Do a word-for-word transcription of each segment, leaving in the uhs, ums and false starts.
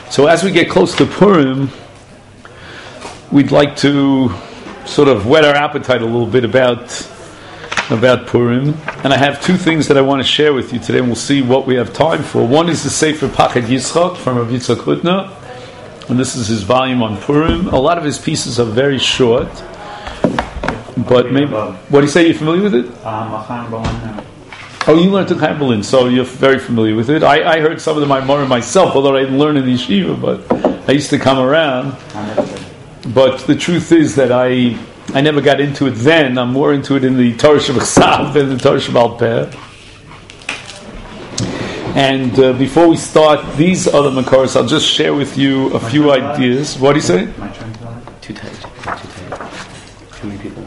So as we get close to Purim, we'd like to sort of whet our appetite a little bit about about Purim. And I have two things that I want to share with you today, and we'll see what we have time for. One is the Sefer Pachad Yitzchak from Rav Yitzchak Hutner, and this is his volume on Purim. A lot of his pieces are very short, but maybe, what do you say, you're familiar with it? Um, Oh, you learned in Chaim, so you're very familiar with it. I, I heard some of the Maimorim myself, although I didn't learn in the yeshiva, but I used to come around. But the truth is that I I never got into it then. I'm more into it in the Torah Shebachsav than the Torah Shebal Peh. And uh, before we start these other Makoros, I'll just share with you a My few ideas. What do you say? My turn to Too tight. Too tight. Too many people.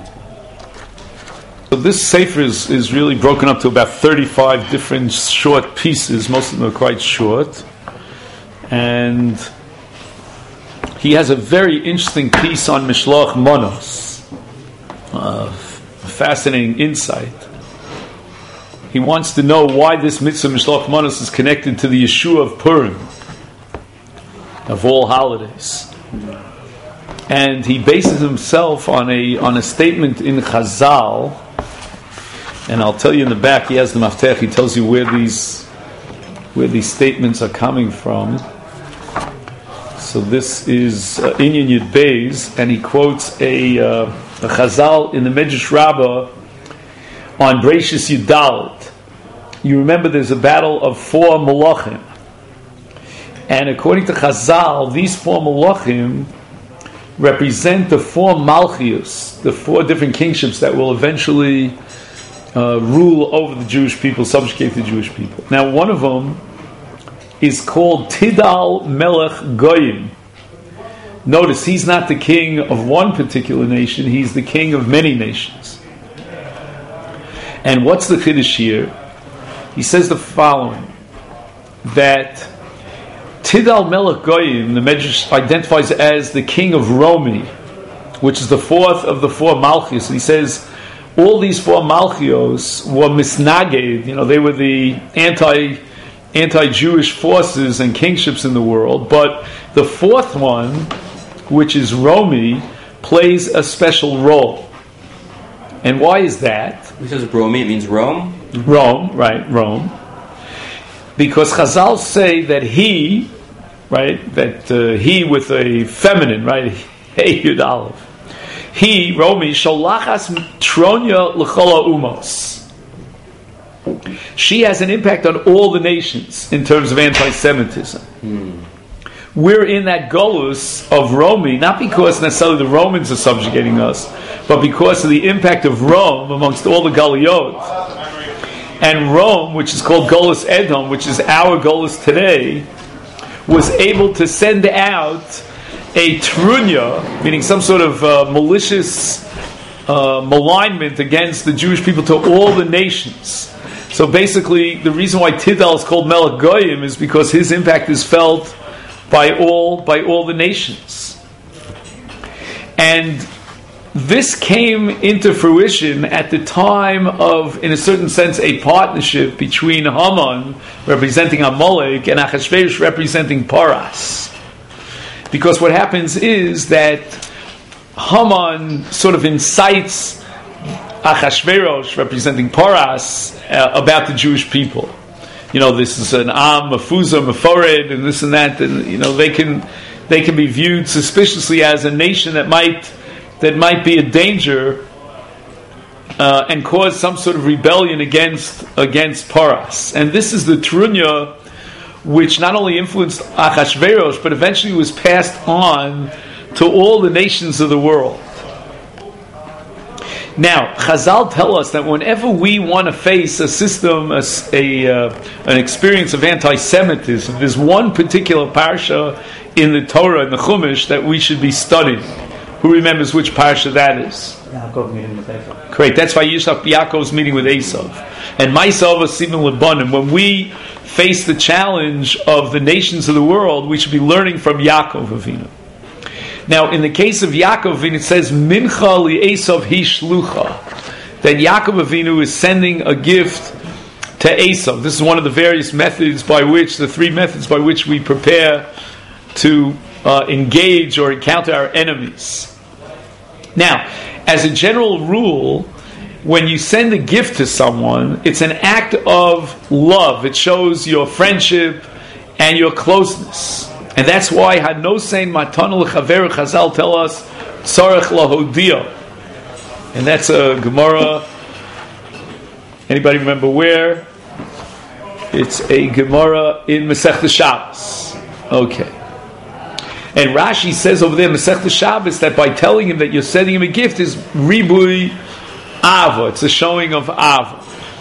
So this Sefer is, is really broken up to about thirty-five different short pieces. Most of them are quite short. And he has a very interesting piece on Mishloach Manos. Uh, a fascinating insight. He wants to know why this mitzvah Mishloach Manos is connected to the Yeshua of Purim, of all holidays. And he bases himself on a on a statement in Chazal. And I'll tell you in the back, he has the Maftech, he tells you where these where these statements are coming from. So this is uh, Inyan Yud Beis, and he quotes a, uh, a Chazal in the Medrash Rabbah on Breishis Yudalad. You remember there's a battle of four Malachim. And according to Chazal, these four Malachim represent the four Malchios, the four different kingships that will eventually Uh, rule over the Jewish people, subjugate the Jewish people. Now, one of them is called Tidal Melech Goyim. Notice, he's not the king of one particular nation, he's the king of many nations. And what's the Chiddush here? He says the following, that Tidal Melech Goyim, the Medrash identifies as the king of Romi, which is the fourth of the four Malchus. And he says, all these four Malchios were misnaged, you know, they were the anti, anti-Jewish forces and kingships in the world, but the fourth one, which is Romi, plays a special role. And why is that? He says Romi, it means Rome? Rome, right, Rome. Because Chazal say that he, right, that uh, he with a feminine, right, Hey Yud Aleph, he, Romi, Sholachas Tronya L'chola Umos. She has an impact on all the nations in terms of anti-Semitism. Hmm. We're in that golus of Romi, not because necessarily the Romans are subjugating us, but because of the impact of Rome amongst all the Galiyot. And Rome, which is called Golus Edom, which is our golus today, was able to send out a trunya, meaning some sort of uh, malicious uh, malignment against the Jewish people to all the nations. So basically, the reason why Tidal is called Melech Goyim is because his impact is felt by all by all the nations. And this came into fruition at the time of, in a certain sense, a partnership between Haman, representing Amalek, and Achashverosh, representing Paras. Because what happens is that Haman sort of incites Achashverosh, representing Paras, uh, about the Jewish people. You know, this is an Am, Mefuzah, Mefored, and this and that, and you know, they can they can be viewed suspiciously as a nation that might that might be a danger uh, and cause some sort of rebellion against against Paras. And this is the Trunya, which not only influenced Achashverosh, but eventually was passed on to all the nations of the world. Now, Chazal tell us that whenever we want to face a system, a, a uh, an experience of anti-Semitism, there's one particular parsha in the Torah, in the Chumash, that we should be studying. Who remembers which parsha that is? Yaakov meeting with Esav. Great, that's why Yishak Yaakov's meeting with Esav. And Ma'asav Asim Lebanim. When we face the challenge of the nations of the world, we should be learning from Yaakov Avinu. Now, in the case of Yaakov Avinu, it says, Mincha li Esav hishlucha, that Yaakov Avinu is sending a gift to Esav. This is one of the various methods by which, the three methods by which we prepare to uh, engage or encounter our enemies. Now, as a general rule, when you send a gift to someone, it's an act of love. It shows your friendship and your closeness. And that's why Hanosein Matana L'Chaver Chazal tell us Tzarech Lahodia. And that's a Gemara. Anybody remember where? It's a Gemara in Masechta Shabbos. Okay. And Rashi says over there in Masechta Shabbos that by telling him that you're sending him a gift is Ribui Ava. It's a showing of Ava.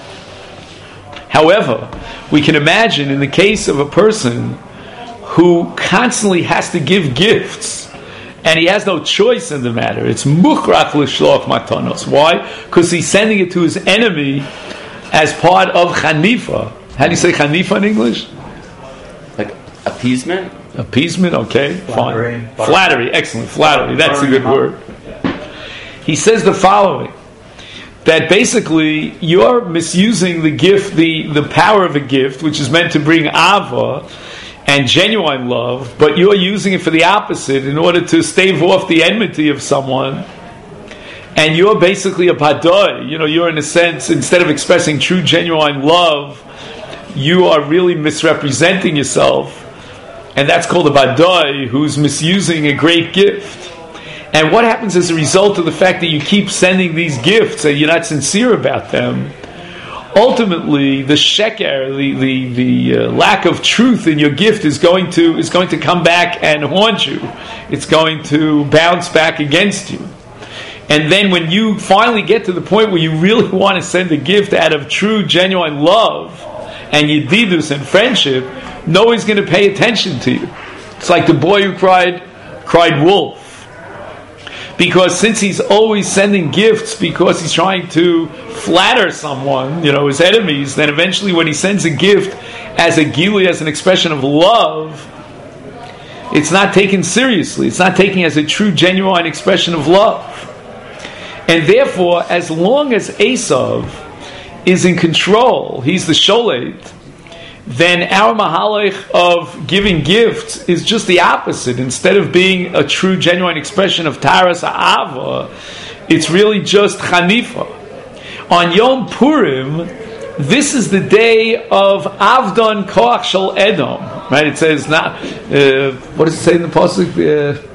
However, we can imagine in the case of a person who constantly has to give gifts and he has no choice in the matter. It's Mukhrach L'Shloach Matanos. Why? Because he's sending it to his enemy as part of Chanifa. How do you say Chanifa in English? Like appeasement? Appeasement, okay, Flattery. fine. Flattery, excellent. Flattery, that's a good word. He says the following, that basically you're misusing the gift, the, the power of a gift, which is meant to bring Ava and genuine love, but you're using it for the opposite in order to stave off the enmity of someone. And you're basically a badai. You know, you're in a sense, instead of expressing true, genuine love, you are really misrepresenting yourself. And that's called a badai, who's misusing a great gift. And what happens as a result of the fact that you keep sending these gifts and you're not sincere about them? Ultimately, the sheker, the the, the uh, lack of truth in your gift is going to is going to come back and haunt you. It's going to bounce back against you. And then when you finally get to the point where you really want to send a gift out of true, genuine love and yedidus and friendship, nobody's going to pay attention to you. It's like the boy who cried, cried wolf. Because since he's always sending gifts because he's trying to flatter someone, you know, his enemies, then eventually when he sends a gift as a gili, as an expression of love, it's not taken seriously. It's not taken as a true, genuine expression of love. And therefore, as long as Esav is in control, he's the sholet, then our mahalech of giving gifts is just the opposite. Instead of being a true, genuine expression of taras ha'ava, it's really just chanifa. On Yom Purim, this is the day of Avdon Koach Shel Edom. Right? It says, not, uh, what does it say in the pasuk? Uh,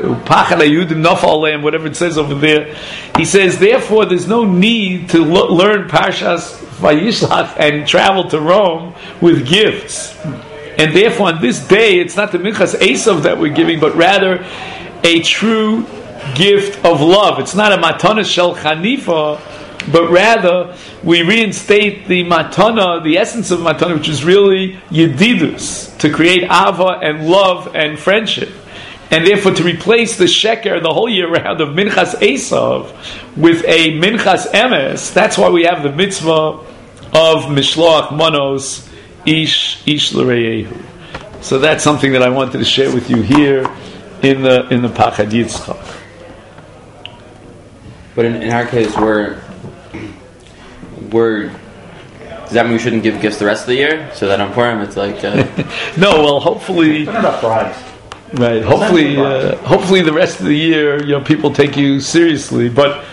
whatever it says over there. He says, therefore, there's no need to lo- learn Parshas Vayishlach and travel to Rome with gifts. And therefore, on this day, it's not the Minchas Esav that we're giving, but rather a true gift of love. It's not a matana shel chanifa, but rather we reinstate the matana, the essence of matana, which is really yedidus, to create ava and love and friendship. And therefore, to replace the sheker the whole year round of Minchas Esav with a Minchas Emes, that's why we have the mitzvah of Mishloach Manos Ish Ish L'Reyehu. So that's something that I wanted to share with you here in the in the Pachad Yitzchak. But in, in our case, we're we're. Does that mean we shouldn't give gifts the rest of the year? So that on Purim, it's like uh, no. Well, hopefully. They're not bribes. Right. Hopefully, uh, hopefully the rest of the year, you know, people take you seriously. But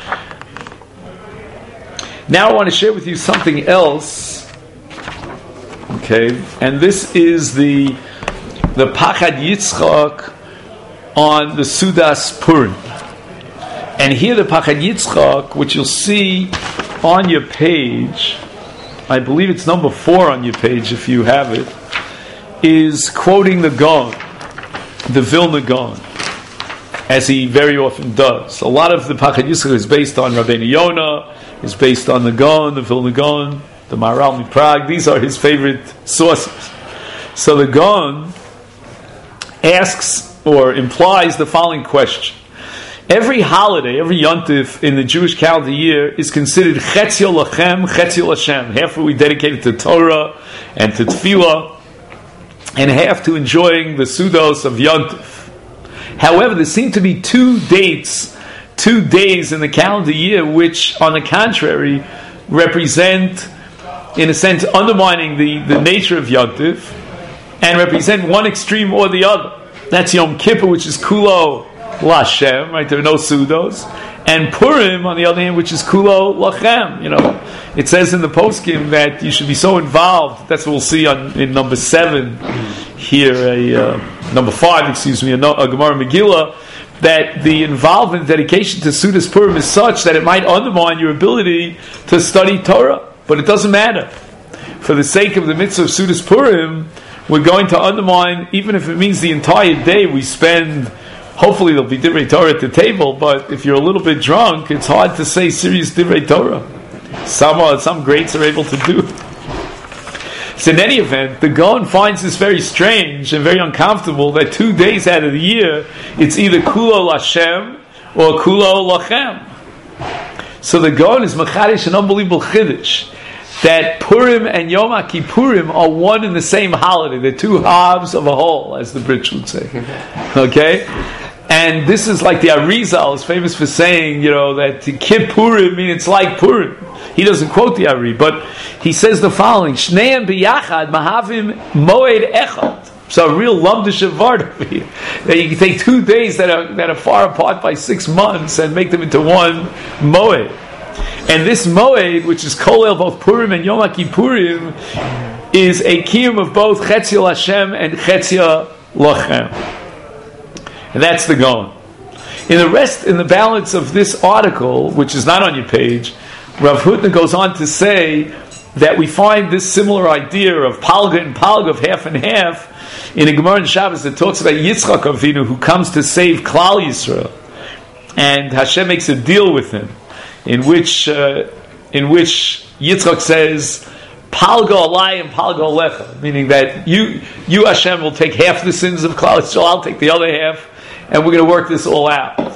now I want to share with you something else. Okay, and this is the the Pachad Yitzchak on the Sudas Purim. And here the Pachad Yitzchak, which you'll see on your page, I believe it's number four on your page if you have it, is quoting the Gaon, the Vilna Gaon, as he very often does. A lot of the Pachad Yitzchak is based on Rabbeinu Yonah, is based on the Gaon, the Vilna Gaon, the Maharal Prague. These are his favorite sources. So the Gaon asks or implies the following question. Every holiday, every yontif in the Jewish calendar year is considered Chetzio Lachem, Chetzio Lashem. Half we dedicated to Torah and to Tefillah, and half to enjoying the Sudos of Yontif. However, there seem to be two dates, two days in the calendar year, which, on the contrary, represent, in a sense, undermining the, the nature of Yontif, and represent one extreme or the other. That's Yom Kippur, which is Kulo Lashem, right? There are no Sudos. And Purim, on the other hand, which is Kulo Lachem. You know, it says in the poskim that you should be so involved. That's what we'll see on in number seven here, a uh, number five, excuse me, a, a Gemara Megillah, that the involvement, dedication to Sudas Purim is such that it might undermine your ability to study Torah. But it doesn't matter. For the sake of the mitzvah of Sudas Purim, we're going to undermine, even if it means the entire day we spend. Hopefully there'll be Divrei Torah at the table, but if you're a little bit drunk, it's hard to say serious Divrei Torah. Some, uh, some greats are able to do. So in any event, the Gaon finds this very strange and very uncomfortable that two days out of the year, it's either Kulo Lashem or Kulo Lachem. So the Gaon is Machadish, an unbelievable Chiddush, that Purim and Yom HaKippurim are one and the same holiday. They're two halves of a whole, as the Brits would say. Okay? And this is like the Arizal is famous for saying, you know, that Kippurim means it's like Purim. He doesn't quote the Ari, but he says the following: Shneim biyachad mahavim moed echad. So a real lumdish of vart over here. That you can take two days that are that are far apart by six months and make them into one moed. And this moed, which is kolel both Purim and Yom HaKippurim, is a kiyum of both Chetzia Lashem and Chetzia Lachem. And that's the Gaon. In the rest, in the balance of this article, which is not on your page, Rav Hutner goes on to say that we find this similar idea of palga and palga, of half and half, in a Gemara in Shabbos that talks about Yitzchak Avinu, who comes to save Klal Yisrael, and Hashem makes a deal with him, in which uh, in which Yitzchak says, Palga alai and palga alecha, meaning that you, you Hashem will take half the sins of Klal Yisrael, I'll take the other half, and we're going to work this all out.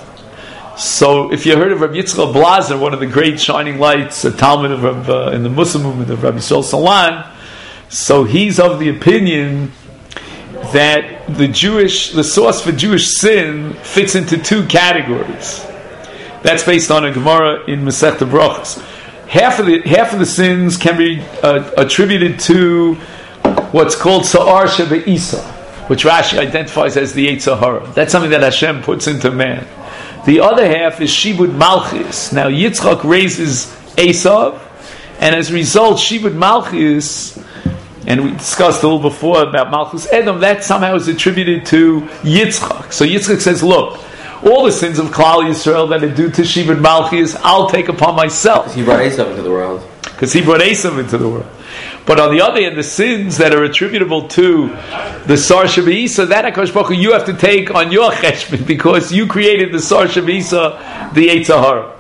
So, if you heard of Rabbi Yitzchak Blazer, one of the great shining lights, a Talmud of Rabbi, uh, in the Muslim movement of Rabbi Yisrael Salan, so he's of the opinion that the Jewish, the source for Jewish sin fits into two categories. That's based on a Gemara in Masechta Brachos. Half of the half of the sins can be uh, attributed to what's called Sa'ar Sheba Isa, which Rashi identifies as the Yetzer Hara. That's something that Hashem puts into man. The other half is Shibud Malchus. Now Yitzchak raises Esav, and as a result, Shibud Malchus, and we discussed a little before about Malchus Edom, that somehow is attributed to Yitzchak. So Yitzchak says, look, all the sins of Klal Yisrael that are due to Shibud Malchus, I'll take upon myself. He brought Esav into the world. Because he brought Esav into the world. But on the other hand, the sins that are attributable to the Sar Shabisa, that HaKadosh Baruch Hu, you have to take on your cheshbon, because you created the Sar Shabisa, the Yetzer Hara.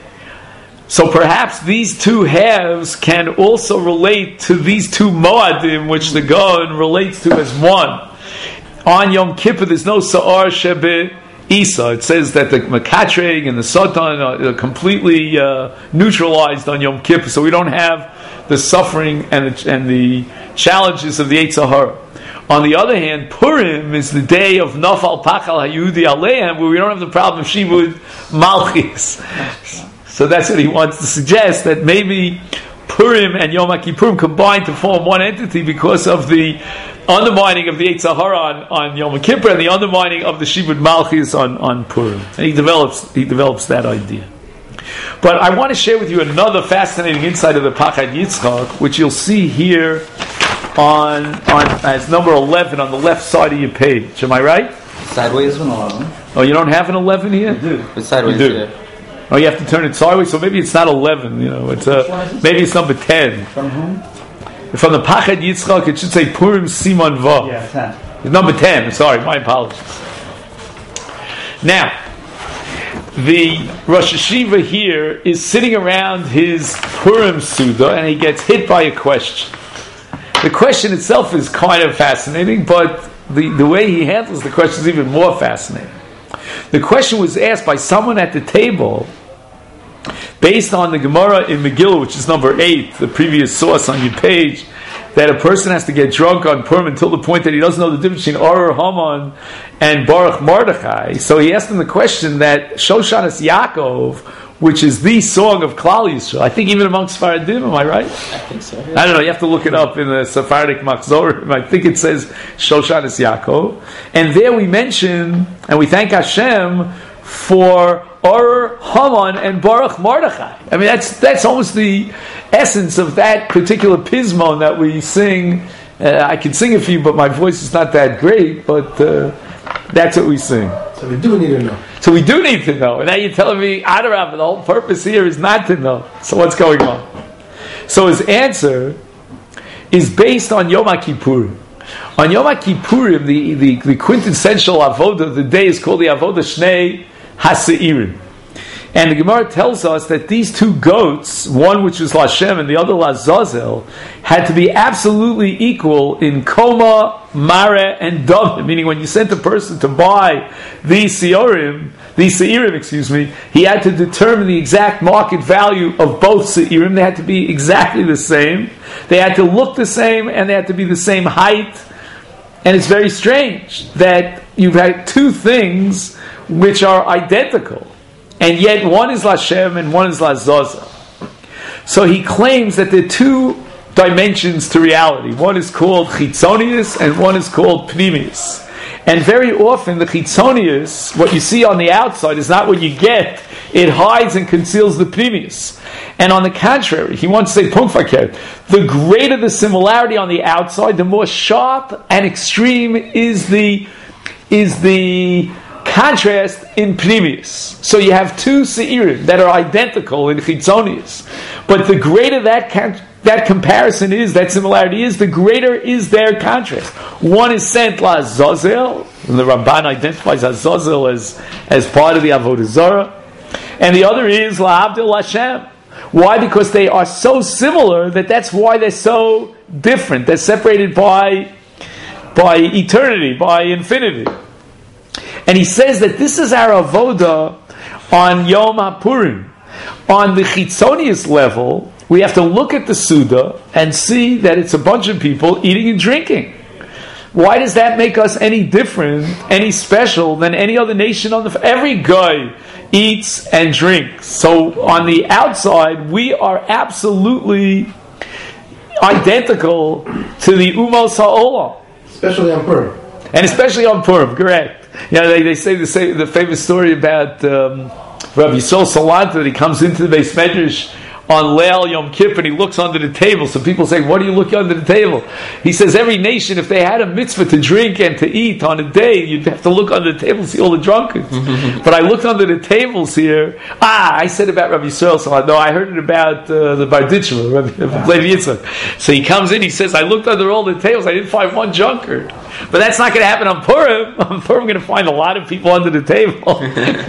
So perhaps these two halves can also relate to these two Moadim, which the Gaon relates to as one. On Yom Kippur, there's no Sa'ar Shebe Isa. It says that the Makatreg and the Satan are completely uh, neutralized on Yom Kippur, so we don't have the suffering and the, and the challenges of the Yetzer Hara. On the other hand, Purim is the day of Nafal Pachal Hayudi Aleim, where we don't have the problem of Shibud Malchis. So that's what he wants to suggest, that maybe Purim and Yom HaKippurim combine to form one entity because of the undermining of the Yetzer Hara on, on Yom Kippur and the undermining of the Shibud Malchis on, on Purim. And he develops he develops that idea. But I want to share with you another fascinating insight of the Pachad Yitzchak, which you'll see here on, on as number eleven on the left side of your page. Am I right? Sideways an eleven. Oh, you don't have an eleven here? I do. It's sideways. You do. Oh, you have to turn it sideways, so maybe it's not eleven. You know, it's uh, maybe it's number ten. From whom? From the Pachad Yitzchak, it should say Purim Siman Vav. Yeah, ten. It's number ten. Sorry, my apologies. Now, the Rosh Hashiva here is sitting around his Purim Suda, and he gets hit by a question. The question itself is kind of fascinating, but the, the way he handles the question is even more fascinating. The question was asked by someone at the table based on the Gemara in Megillah, which is number eight, the previous source on your page, that a person has to get drunk on Purim until the point that he doesn't know the difference between Arur Haman and Baruch Mordechai. So he asked him the question that Shoshanas Yaakov which is the song of Klal Yisrael. I think even amongst Sfaradim, am I right? I think so. Yeah. I don't know, you have to look it up in the Sephardic Machzorim. I think it says Shoshanis Yaakov. And there we mention, and we thank Hashem for Or Haman and Baruch Mordechai. I mean, that's that's almost the essence of that particular pismon that we sing. Uh, I can sing it for you, but my voice is not that great, but uh, that's what we sing. So we do need to know. So we do need to know. And now you're telling me, Adarab, the whole purpose here is not to know. So what's going on? So his answer is based on Yom HaKippurim. On Yom HaKippurim, the, the, the quintessential avodah of the day is called the avodah Shnei HaSeirim. And the Gemara tells us that these two goats, one which was Lashem and the other Lazazel, had to be absolutely equal in Koma, Mare, and Dam. Meaning when you sent a person to buy these Seirim, these Seirim, excuse me, he had to determine the exact market value of both Seirim. They had to be exactly the same. They had to look the same, and they had to be the same height. And it's very strange that you've had two things which are identical, and yet one is Lashem and one is Lazazel. So he claims that there are two dimensions to reality. One is called Chitzonius and one is called Pnimius. And very often the Chitzonius, what you see on the outside, is not what you get. It hides and conceals the Pnimius. And on the contrary, he wants to say, Punkfaket, the greater the similarity on the outside, the more sharp and extreme is the is the contrast in Pnimius. So you have two Seirim that are identical in Chitzonius. But the greater that con- that comparison is, that similarity is, the greater is their contrast. One is sent La Azazel, and the Ramban identifies Azazel as, as part of the Avodah Zarah, and the other is La Abdel Hashem. Why? Because they are so similar that that's why they're so different. They're separated by, by eternity, by infinity. And he says that this is our avoda on Yom HaPurim. On the Chitzonius level, we have to look at the Suda and see that it's a bunch of people eating and drinking. Why does that make us any different, any special than any other nation on the... Every guy eats and drinks. So on the outside, we are absolutely identical to the Umos HaOlam. Especially on Purim. And especially on Purim, correct. You know, they, they say the, say the famous story about um, Rabbi Yisrael Salanta, that he comes into the Beis Medrash on Leil Yom Kippur and he looks under the table. So people say, what do you look under the table? He says, every nation, if they had a mitzvah to drink and to eat on a day, you'd have to look under the table and see all the drunkards. But I looked under the tables here. Ah, I said about Rabbi Yisrael Salanta. No, I heard it about uh, the Barditchma, Rabbi Levi Yitzchak. So he comes in, he says, I looked under all the tables, I didn't find one drunkard. But that's not going to happen on Purim. On Purim, I'm going to find a lot of people under the table.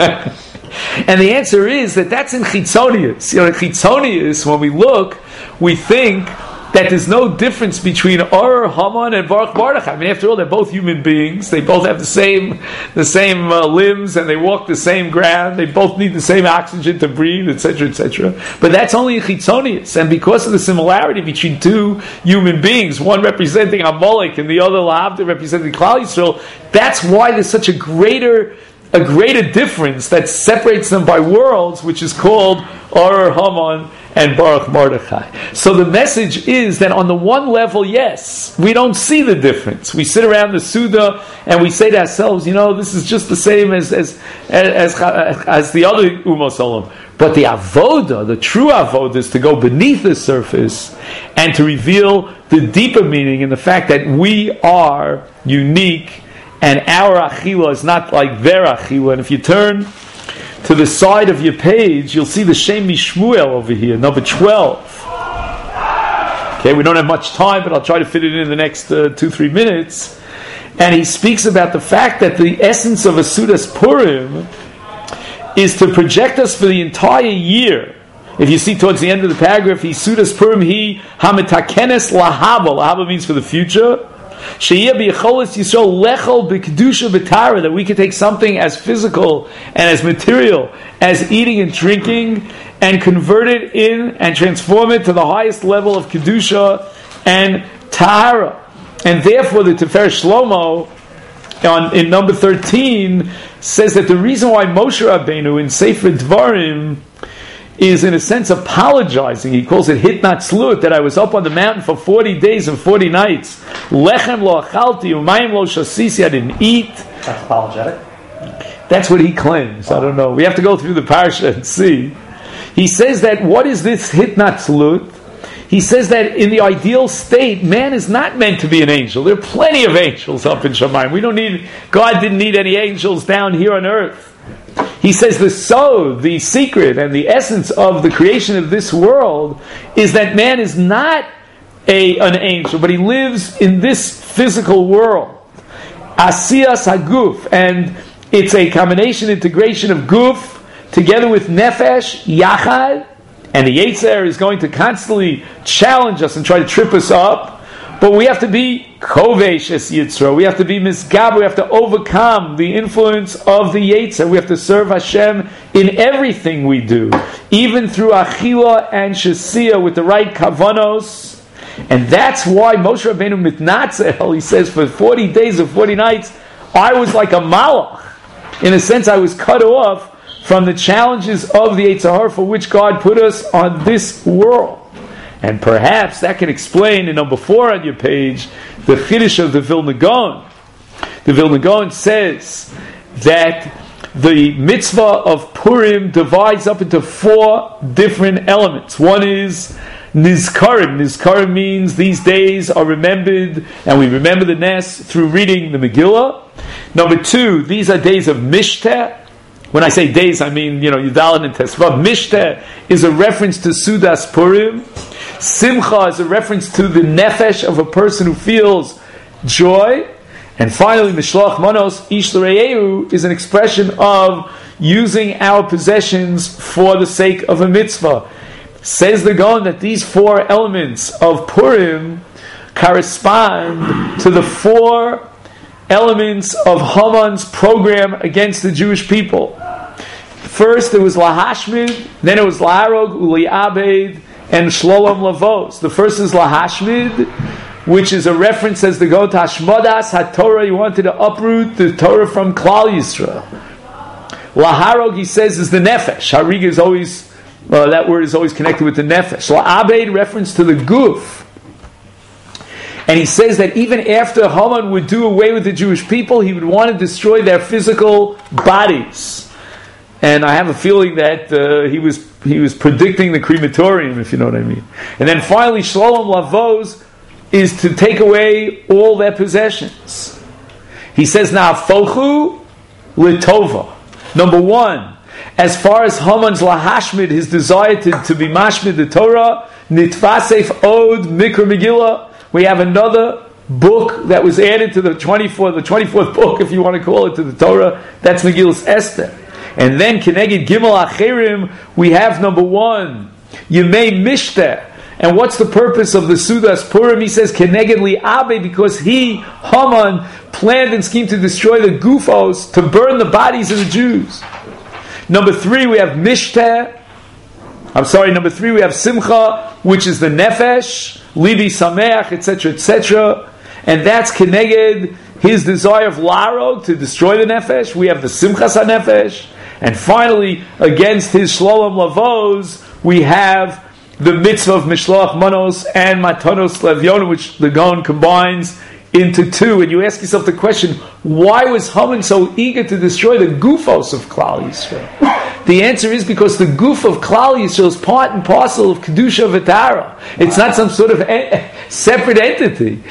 And the answer is that that's in Chitzonius. You know, in Chitzonius, when we look, we think that there's no difference between Or, Haman, and Baruch Mordechai. I mean, after all, they're both human beings. They both have the same the same uh, limbs, and they walk the same ground. They both need the same oxygen to breathe, et cetera, et cetera. But that's only in Chitzonius. And because of the similarity between two human beings, one representing Amalek and the other Lahavdil representing Klal Yisrael, that's why there's such a greater a greater difference that separates them by worlds, which is called Or, Haman, and Baruch Mordechai. So the message is that on the one level, yes, we don't see the difference. We sit around the Suda and we say to ourselves, you know, this is just the same as as as, as, as the other Umos Olam. But the avoda, the true avoda, is to go beneath the surface and to reveal the deeper meaning in the fact that we are unique and our achila is not like their achila. And if you turn to the side of your page, you'll see the Shem Mishmuel over here, number twelve. Okay, we don't have much time, but I'll try to fit it in, in the next uh, two, three minutes. And he speaks about the fact that the essence of a Sudas Purim is to project us for the entire year. If you see towards the end of the paragraph, he Sudas Purim, he hametakenes lahaba. Lahaba means for the future. That we can take something as physical and as material as eating and drinking and convert it in and transform it to the highest level of Kedusha and Tahara. And therefore the Tiferet Shlomo on, in number thirteen says that the reason why Moshe Rabbeinu in Sefer Dvarim is in a sense apologizing. He calls it hitnatzlut, that I was up on the mountain for forty days and forty nights. Lechem lo achalti, umayim lo shasisi, I didn't eat. That's apologetic. That's what he claims. I don't know. We have to go through the parsha and see. He says that, what is this hitnatzlut? He says that in the ideal state, man is not meant to be an angel. There are plenty of angels up in Shamayim. We don't need, God didn't need any angels down here on earth. He says the sod, the secret and the essence of the creation of this world is that man is not a, an angel, but he lives in this physical world. Asiyas haguf, and it's a combination, integration of guf together with nefesh, yachad, and the Yetzer is going to constantly challenge us and try to trip us up. But we have to be kovesh es Yitzro. We have to be misgab. We have to overcome the influence of the Yetzer. We have to serve Hashem in everything we do, even through achila and shesiyah with the right kavanos. And that's why Moshe Rabbeinu mitnatzel, he says, for forty days and forty nights, I was like a malach. In a sense, I was cut off from the challenges of the Yetzer Hara for which God put us on this world. And perhaps that can explain, in number four on your page, the Chiddush of the Vilna Gaon. The Vilna Gaon says that the mitzvah of Purim divides up into four different elements. One is Nizkarim. Nizkarim means these days are remembered, and we remember the Nes through reading the Megillah. Number two, these are days of Mishteh. When I say days, I mean, you know, Yudalad and Tesvav. Mishteh is a reference to Sudas Purim. Simcha is a reference to the nefesh of a person who feels joy. And finally, Mishloach Manos Ish L'Reyehu is an expression of using our possessions for the sake of a mitzvah. Says the Gaon that these four elements of Purim correspond to the four elements of Haman's program against the Jewish people. First, it was Lahashmid, then it was Laharog, Uliabed, and Shlolom Lavos. The first is Lahashmid, which is a reference, as the Gaon, to Hashmodas HaTorah. He wanted to uproot the Torah from Klal Yisrael. Laharog, he says, is the Nefesh. Harig is always, uh, that word is always connected with the Nefesh. La'abed, reference to the Guf. And he says that even after Haman would do away with the Jewish people, he would want to destroy their physical bodies. And I have a feeling that uh, he was he was predicting the crematorium, if you know what I mean. And then finally, Shlolom Lavos is to take away all their possessions. He says, now, Fochu Litova. Number one, as far as Haman's Lahashmid, his desire to, to be Mashmid the Torah, Nitfasef Od Mikra Megillah, we have another book that was added to the twenty-fourth, the twenty-fourth book, if you want to call it, to the Torah. That's Megillus Esther. And then Keneged Gimel Acherim, we have number one, Yemei Mishteh. And what's the purpose of the Sudas Purim? He says Keneged Li'abe, because he, Haman, planned and schemed to destroy the Gufos, to burn the bodies of the Jews. Number three, we have Mishteh. I'm sorry, number three, we have Simcha, which is the Nefesh, Livi Sameach, et cetera, et cetera. And that's Keneged, his desire of Larog, to destroy the Nefesh. We have the Simchas HaNefesh. And finally, against his Shlolom Lavos, we have the mitzvah of Mishloach Manos and Matanos Levyona, which the Gaon combines into two. And you ask yourself the question, why was Haman so eager to destroy the Gufos of Klal Yisrael? The answer is because the Guf of Klal Yisrael is part and parcel of Kedusha V'Tara. It's not some sort of en- separate entity.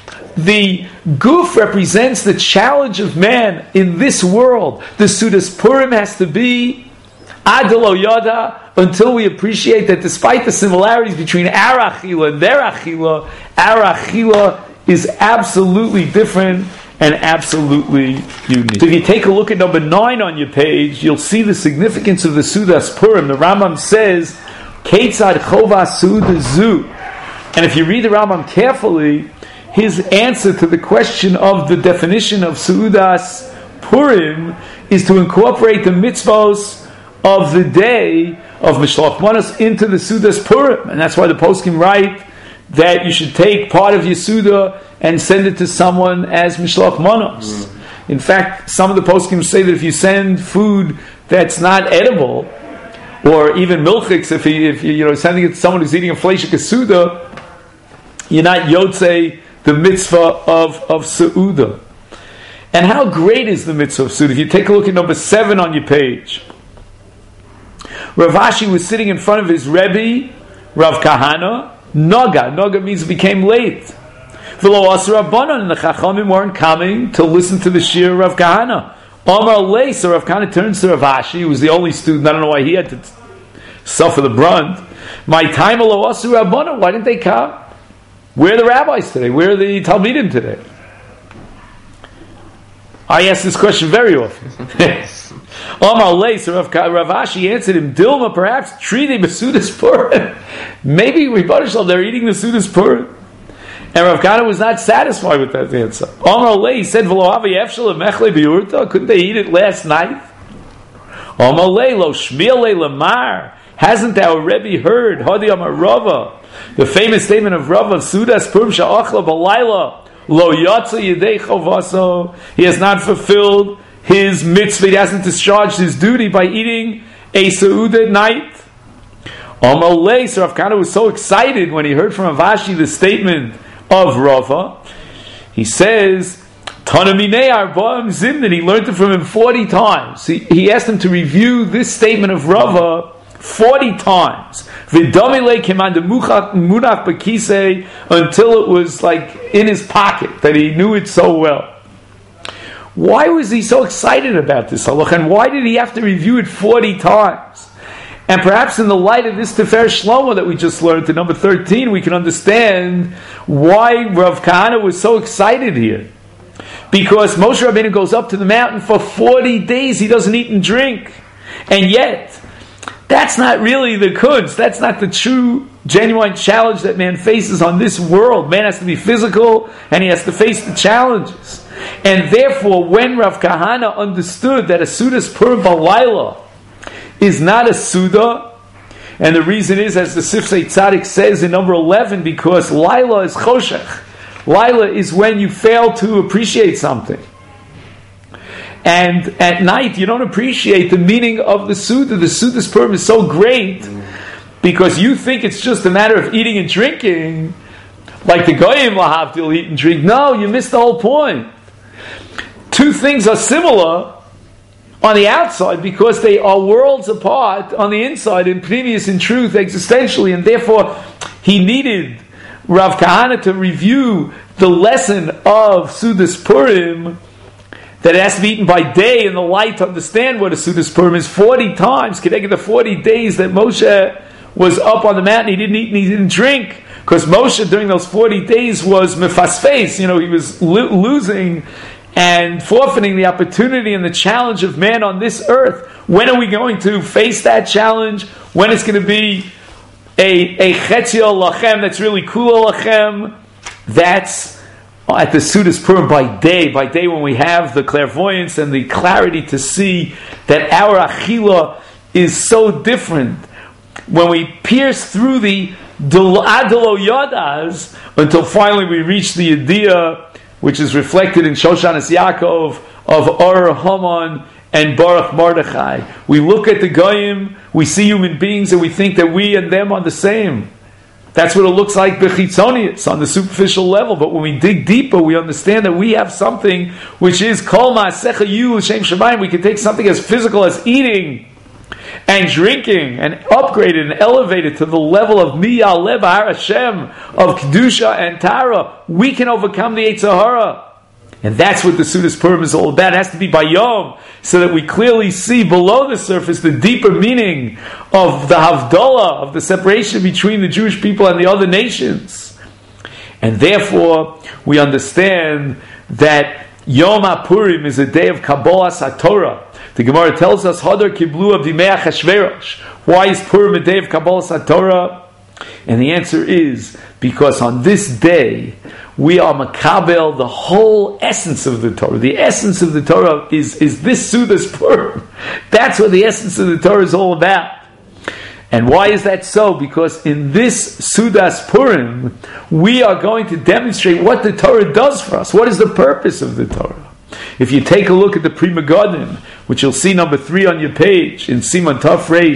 The Guf represents the challenge of man in this world. The Sudas Purim has to be Adelo Yada, until we appreciate that despite the similarities between our Achila and their Achila, our Achila is absolutely different and absolutely unique. So if you take a look at number nine on your page, you'll see the significance of the Sudas Purim. The Rambam says, Ketzad Chova Suda Zu. And if you read the Rambam carefully, his answer to the question of the definition of Sudas Purim is to incorporate the mitzvos of the day of Mishloach Manos into the Sudas Purim. And that's why the poskim write that you should take part of your Suda and send it to someone as Mishloach Manos. In fact, some of the poskim say that if you send food that's not edible, or even milchiks, if he, if you, you know, sending it to someone who's eating a fleishik suda, you're not yotzei the mitzvah of, of Seudah. And how great is the mitzvah of Seudah? If you take a look at number seven on your page, Rav Ashi was sitting in front of his Rebbe, Rav Kahana, Noga. Noga means it became late. V'lo asur Rabbanan, and the Chachamim weren't coming to listen to the shir of Rav Kahana. Omar Lei, so Rav Kahana turns to Rav Ashi, who was the only student, I don't know why he had to suffer the brunt. My time, lo asur Rabbanan, why didn't they come? Where are the rabbis today? Where are the Talmidim today? I ask this question very often. Omar Lei, so Rav Ashi answered him, Dilma, perhaps treating the Sudas Purim. Maybe we Baruch they're eating the Sudas Purim. And Rav Kahana was not satisfied with that answer. Omar Lei said, couldn't they eat it last night? Omar Lei, lo shmiel le lamar. Hasn't our Rebbe heard, Hadi Amar Rava, the famous statement of Rava, Sudas Purim sha'achla b'layla, lo yatsa yedei chovaso. He has not fulfilled his mitzvah, he hasn't discharged his duty by eating a seudah at night. Omar Lei, so Rav Kahana was so excited when he heard from Rav Ashi the statement of Rava. He says, Tanamine Arba'am Zimnan, he learned it from him forty times. He, he asked him to review this statement of Rava forty times. Vidamile Kemanda Munach Bakise, until it was like in his pocket, that he knew it so well. Why was he so excited about this halach, and why did he have to review it forty times? And perhaps in the light of this Tefer Shlomo that we just learned in number thirteen, we can understand why Rav Kahana was so excited here. Because Moshe Rabbeinu goes up to the mountain for forty days, he doesn't eat and drink. And yet, that's not really the kunz, that's not the true, genuine challenge that man faces on this world. Man has to be physical, and he has to face the challenges. And therefore, when Rav Kahana understood that a Sudas Purim Balayla is not a Suda, and the reason is, as the Sifsei Tzaddik says in number eleven, because Laila is Choshech. Laila is when you fail to appreciate something. And at night, you don't appreciate the meaning of the Suda. The Sudas Purim is so great, because you think it's just a matter of eating and drinking, like the Goyim Lahavdil eat and drink. No, you missed the whole point. Two things are similar on the outside because they are worlds apart on the inside, in previous, in truth, existentially, and therefore he needed Rav Kahana to review the lesson of Sudas Purim, that it has to be eaten by day in the light to understand what a Sudas Purim is forty times. Can they get the forty days that Moshe was up on the mountain, he didn't eat and he didn't drink, because Moshe during those forty days was mefasfes, you know, he was lo- losing and forfeiting the opportunity and the challenge of man on this earth. When are we going to face that challenge? When it's going to be a a chetzio lachem that's really kula lachem? That's at the Sudas Purim by day, by day when we have the clairvoyance and the clarity to see that our achila is so different. When we pierce through the adelo yadas until finally we reach the idea, which is reflected in Shoshanas Yaakov of Or Haman and Baruch Mordechai. We look at the Goyim, we see human beings, and we think that we and them are the same. That's what it looks like bechitzonius, on the superficial level. But when we dig deeper, we understand that we have something which is kol ma'asecha yu l'shem shamayim. We can take something as physical as eating and drinking and upgrade it and elevate it to the level of Miyah Lev Har Hashem, of Kedusha and Tara. We can overcome the Yetzer Hara. And that's what the Sudas Purim is all about. It has to be by Yom, so that we clearly see below the surface the deeper meaning of the Havdalah, of the separation between the Jewish people and the other nations. And therefore, we understand that Yom HaPurim is a day of Kabbalas HaTorah. The Gemara tells us, Hadar Kiblu of Dimei Achashverosh. Why is Purim a day of Kabbalas HaTorah? And the answer is because on this day we are makabel the whole essence of the Torah. The essence of the Torah is, is this Sudas Purim. That's what the essence of the Torah is all about. And why is that so? Because in this Sudas Purim we are going to demonstrate what the Torah does for us. What is the purpose of the Torah? If you take a look at the Pri Megadim, which you'll see number three on your page in Siman Taf Reish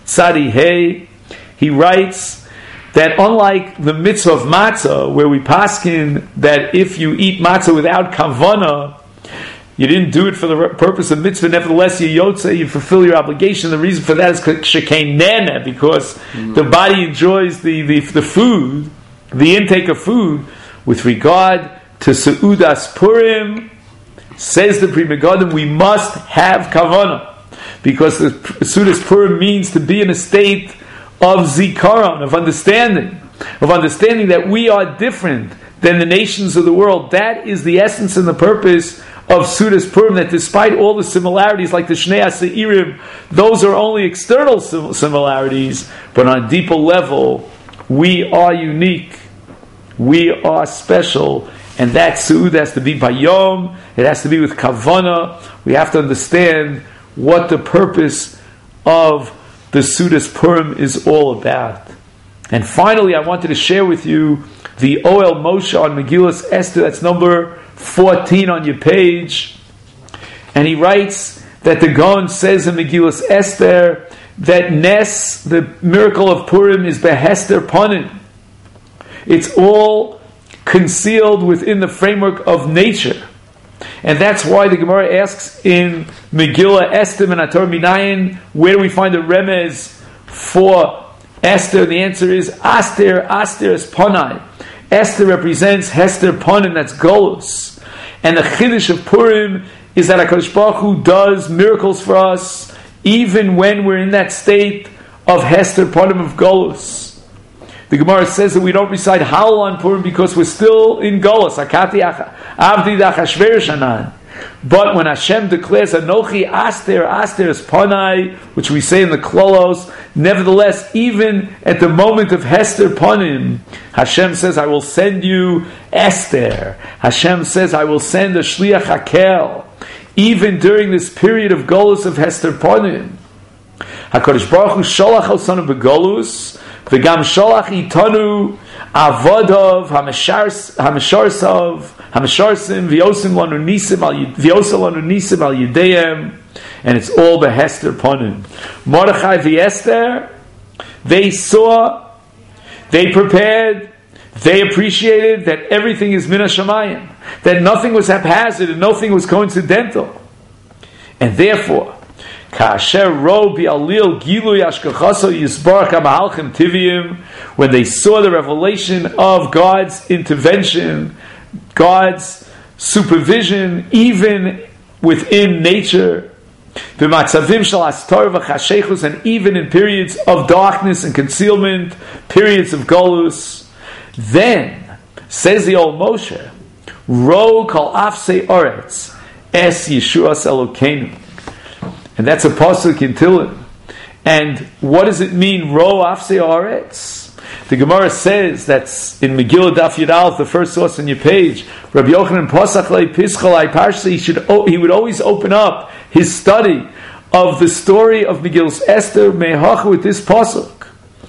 Tzadi Hey, he writes that unlike the mitzvah of matzah, where we paskin that if you eat matzah without kavana, you didn't do it for the purpose of mitzvah, nevertheless you yotze, you fulfill your obligation. The reason for that is shekein nene, because mm. the body enjoys the, the, the food, the intake of food. With regard to Seudas Purim, says the Pri Megadim, we must have kavana, because the Seudas Purim means to be in a state of zikaron, of understanding, of understanding that we are different than the nations of the world. That is the essence and the purpose of Seudas Purim, that despite all the similarities, like the Shnei HaSeirim, those are only external sim- similarities, but on a deeper level, we are unique, we are special, and that Seud has to be bayom, it has to be with kavana. We have to understand what the purpose of the Seudas Purim is all about. And finally, I wanted to share with you the Oel Moshe on Megillas Esther, that's number fourteen on your page. And he writes that the Gaon says in Megillas Esther that Nes, the miracle of Purim, is Behester Panim. It's all concealed within the framework of nature. And that's why the Gemara asks in Megillah Esther and Ator Minayin, where do we find the remez for Esther? The answer is Aster, Aster is Ponai. Esther represents Hester Panim, that's Golus. And the Chiddush of Purim is that HaKadosh Baruch Hu does miracles for us even when we're in that state of Hester Panim, of Golus. The Gemara says that we don't recite Hallel on Purim because we're still in Golus. Akati Avdi Dachashverosh Anan. But when Hashem declares Anochi Aster, Aster is Panai, which we say in the Klolos, nevertheless, even at the moment of Hester Panim, Hashem says, I will send you Esther. Hashem says, I will send a Shliach Hakel. Even during this period of Golus of Hester Panim, HaKadosh Baruch Hu Sholach Osanu Begolus, V'gam Sholach Itanu Avodov Hamesharsav Hamesharsim V'yosim Lanu Nisim V'yosel Lanu Nisim Al Yideim, and it's all Behester Panim. Mordechai v'Esther, they saw, they prepared, they appreciated that everything is Min HaShamayim, that nothing was haphazard and nothing was coincidental, and therefore Kasher ro bi'alil gilui ashkachaso yisbarach ha'mahalchim tiviyim, when they saw the revelation of God's intervention, God's supervision, even within nature, v'matzavim shel astar v'chasheichus, and even in periods of darkness and concealment, periods of golus, then says the old Moshe, ro kol afsei oretz es Yeshuas Elokeinu. And that's a pasuk in Tehillim. And what does it mean, Ro Afsei Haaretz? The Gemara says, that's in Megillah Daf Yud Aleph, the first source on your page, Rabbi Yochanan Posach Lei Pischalai Parsha, he should he would always open up his study of the story of Megillah Esther Mehacha with this pasuk.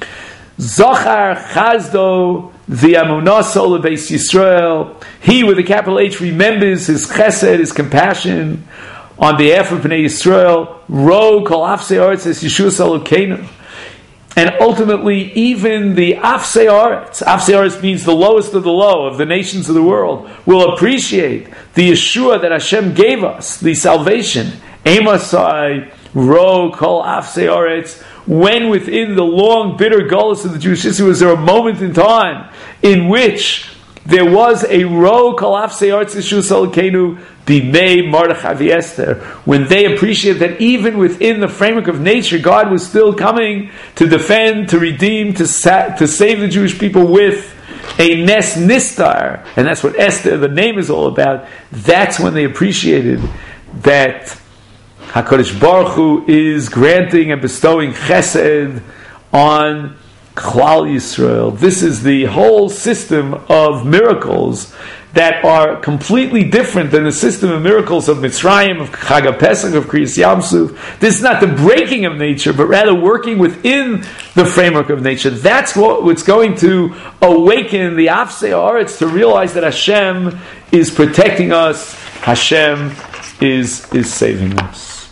Zochar Chazdo the Amunasol of Beis Yisrael. He, with a capital H, remembers his chesed, his compassion on behalf of Bnei Yisrael. Ro kol afsei aretz es Yeshua Elokeinu. And ultimately, even the afsei aretz, afsei aretz means the lowest of the low of the nations of the world, will appreciate the Yeshua that Hashem gave us, the salvation. Emasai ro kol afsei aretz. When within the long, bitter gullus of the Jewish history was there a moment in time in which there was a ro kol afsei aretz Yeshua Elokeinu b'mei Mordechai v'Esther, when they appreciated that even within the framework of nature, God was still coming to defend, to redeem, to sa- to save the Jewish people with a Nes Nistar, and that's what Esther, the name, is all about. That's when they appreciated that HaKadosh Baruch Hu is granting and bestowing chesed on Klal Yisrael. This is the whole system of miracles that are completely different than the system of miracles of Mitzrayim, of Chag HaPesach, of Kriyas Yamsuf. This is not the breaking of nature, but rather working within the framework of nature. That's what, what's going to awaken the Afsei Haaretz to realize that Hashem is protecting us, Hashem is, is saving us.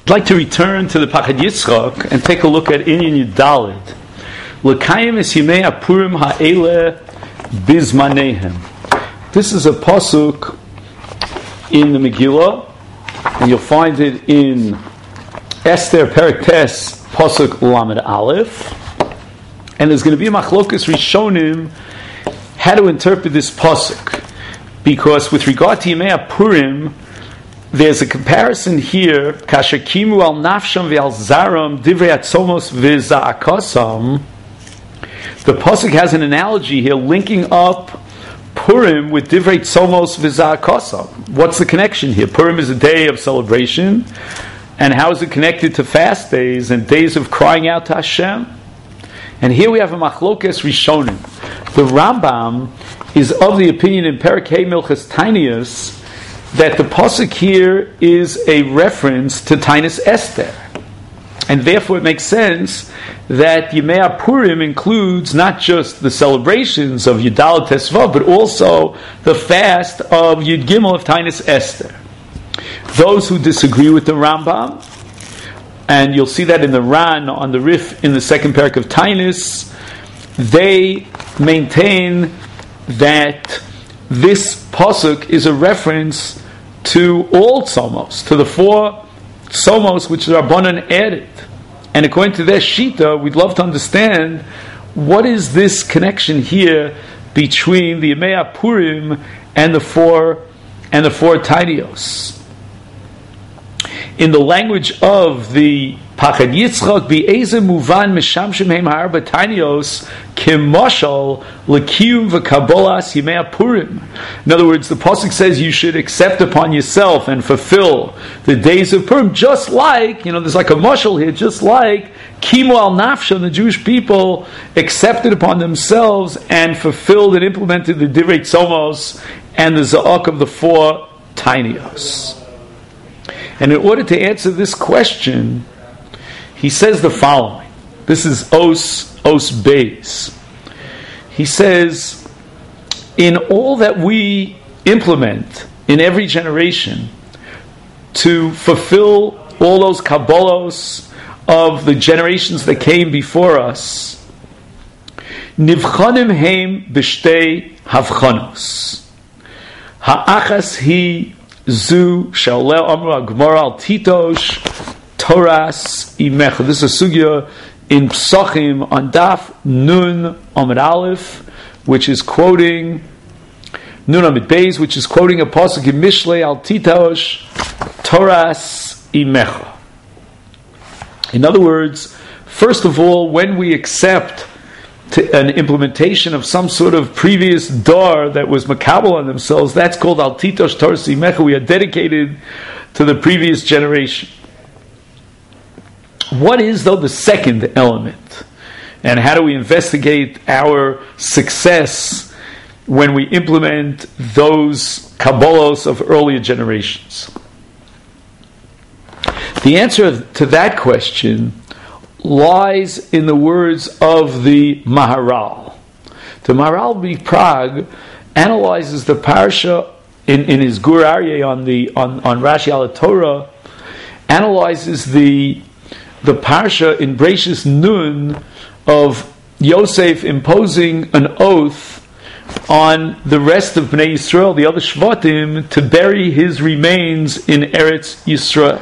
I'd like to return to the Pachad Yitzchak and take a look at Inyan Yudalid. L'kayim es yimei apurim ha'ele bizmanehem. This is a pasuk in the Megillah, and you'll find it in Esther Perek Tes pasuk Lamed Aleph. And there's going to be a machlokas rishonim how to interpret this pasuk, because with regard to Yimei Apurim, there's a comparison here. Kasher kimu al nafsham ve'al zaram divrei atzomos v'za'akosam. The pasuk has an analogy here, linking up Purim with divrei tzomos v'za'akosam. What's the connection here? Purim is a day of celebration, and how is it connected to fast days and days of crying out to Hashem? And here we have a machlokes rishonim. The Rambam is of the opinion in Perek Hey Milchas Tainus that the pasuk here is a reference to Tainus Esther, and therefore it makes sense that Yimei Purim includes not just the celebrations of Yudal Tesvav, but also the fast of Yud Gimel of Tainus Esther. Those who disagree with the Rambam, and you'll see that in the Ran on the Rif in the second parak of Tainus, they maintain that this pasuk is a reference to all tzomos, to the four tzomos which the Rabbanan added. And according to their shita, we'd love to understand what is this connection here between the Yimei Purim and the four and the four Tainios. In the language of the Pachad Yitzchak, Be'eze muvan mishamshim heim ha'arba tainios k'moshal l'kiyum v'kabolas Yimei Purim. In other words, the pasuk says you should accept upon yourself and fulfill the days of Purim, just like, you know, there's like a moshal here, just like Kimu al Nafsha, the Jewish people accepted upon themselves and fulfilled and implemented the Divrei Tzomos and the Za'ak of the four Tainios. And in order to answer this question, he says the following. This is Os, Os Beis. He says, in all that we implement in every generation to fulfill all those Kabbalos of the generations that came before us, Nivchanim heim b'shtei havchanos. Ha'achas hi Zu Shalel Amra Gemara Al Titosh Toras Imecha. This is a sugya in Psachim on Daf Nun Amid Aleph, which is quoting Nun Amid Beis, which is quoting a pasuk in Mishlei Al Titosh Toras Imecha. In other words, first of all, when we accept To an implementation of some sort of previous dar that was makabel on themselves, that's called Al Titosh Toras Imecha. We are dedicated to the previous generation. What is, though, the second element? And how do we investigate our success when we implement those kabbalos of earlier generations? The answer to that question lies in the words of the Maharal. The Maharal Prague analyzes the parsha in, in his Gur Aryeh on the on, on Rashi al Torah, analyzes the the parsha in Breishis Nun of Yosef imposing an oath on the rest of Bnei Yisrael, the other Shvatim, to bury his remains in Eretz Yisrael.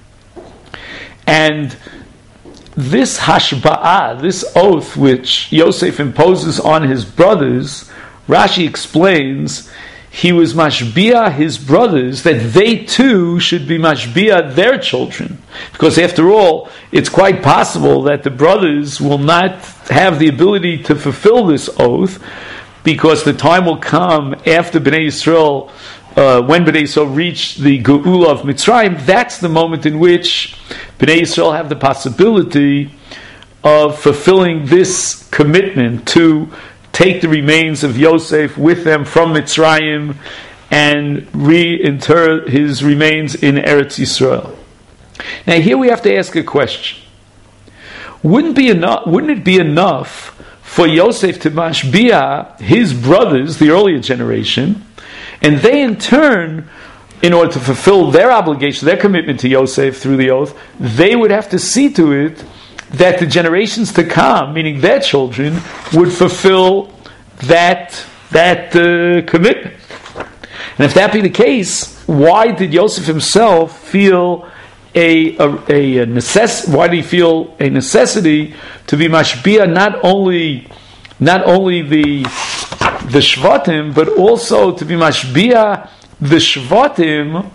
And this hashba'ah, this oath which Yosef imposes on his brothers, Rashi explains, he was mashbiah his brothers that they too should be mashbiah their children. Because after all, it's quite possible that the brothers will not have the ability to fulfill this oath, because the time will come after Bnei Yisrael, uh, when Bnei Yisrael reach the Geula of Mitzrayim, that's the moment in which Bnei Yisrael have the possibility of fulfilling this commitment to take the remains of Yosef with them from Mitzrayim and reinter his remains in Eretz Yisrael. Now here we have to ask a question. Wouldn't be enough, wouldn't it be enough for Yosef to mashbiah his brothers, the earlier generation, and they in turn in order to fulfill their obligation, their commitment to Yosef through the oath, they would have to see to it that the generations to come, meaning their children, would fulfill that that uh, commitment. And if that be the case, why did Yosef himself feel a a, a necess- Why did he feel a necessity to be mashbia not only not only the the shvatim, but also to be mashbia the shvatim,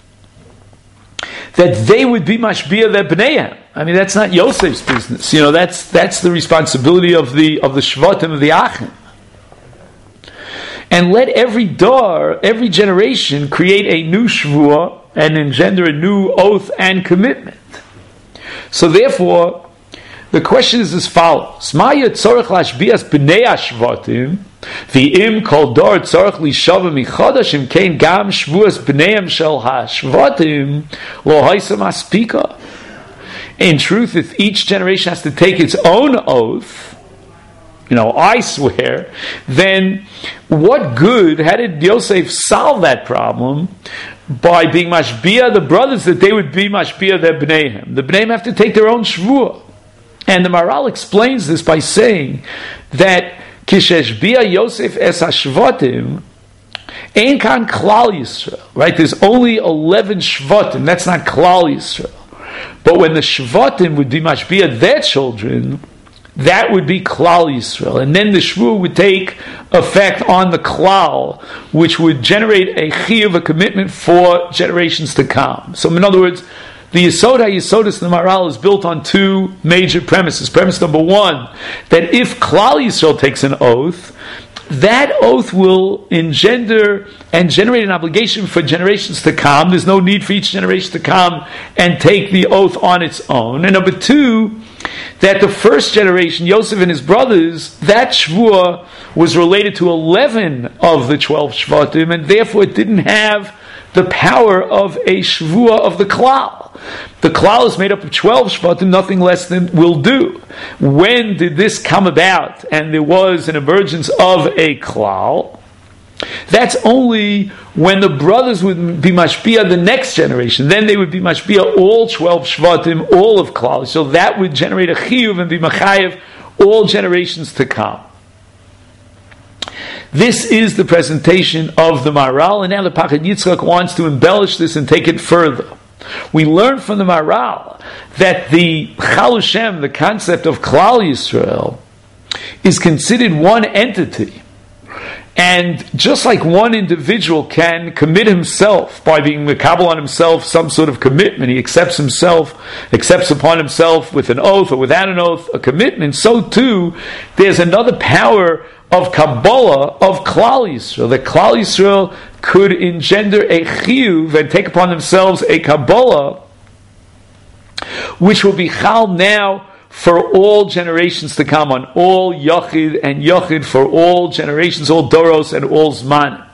that they would be mashbia their bneihem? I mean, that's not Yosef's business. You know, that's that's the responsibility of the of the shvatim of the achim. And let every dar, every generation, create a new shvuah and engender a new oath and commitment. So therefore, the question is as follows: Maya tzorach lashbias bnei hashvatim, v'im kol dar tzorach lishava michadash im kein gam shvuas bneihem shel hashvatim lo haisa maspika. In truth, if each generation has to take its own oath, you know, I swear, then what good, how did Yosef solve that problem? By being mashbia the brothers, that they would be mashbia their bneihem. The bneihem have to take their own shvuah. And the Maharal explains this by saying that kisheshbia Yosef es hashvatim ein kan klal Yisrael, right? There's only eleven shvatim. That's not klal Yisrael. But when the shvatim would be mashbia their children, that would be klal Yisrael, and then the shvuah would take effect on the klal, which would generate a chiyuv, a commitment for generations to come. So, in other words, the Yisod HaYisodis in the Maharal is built on two major premises. Premise number one, that if klal Yisrael takes an oath, that oath will engender and generate an obligation for generations to come. There's no need for each generation to come and take the oath on its own. And number two, that the first generation, Yosef and his brothers, that shvuah was related to eleven of the twelve shvatim, and therefore it didn't have the power of a shvuah of the klal. The klal is made up of twelve shvatim, nothing less than will do. When did this come about and there was an emergence of a klal? That's only when the brothers would be mashpia the next generation. Then they would be mashpia all twelve shvatim, all of klal. So that would generate a chiyuv and be machayev all generations to come. This is the presentation of the Maharal, and now the Pachad Yitzchak wants to embellish this and take it further. We learn from the Maharal that the Chal Hashem, the concept of Klal Yisrael, is considered one entity. And just like one individual can commit himself by being mekabel on himself some sort of commitment, he accepts himself, accepts upon himself with an oath or without an oath a commitment, so too there's another power of Kabbalah of Klal Yisrael. That Klal Yisrael could engender a chiyuv and take upon themselves a Kabbalah which will be chal now for all generations to come, on all Yachid and Yachid for all generations, all Doros and all Zman.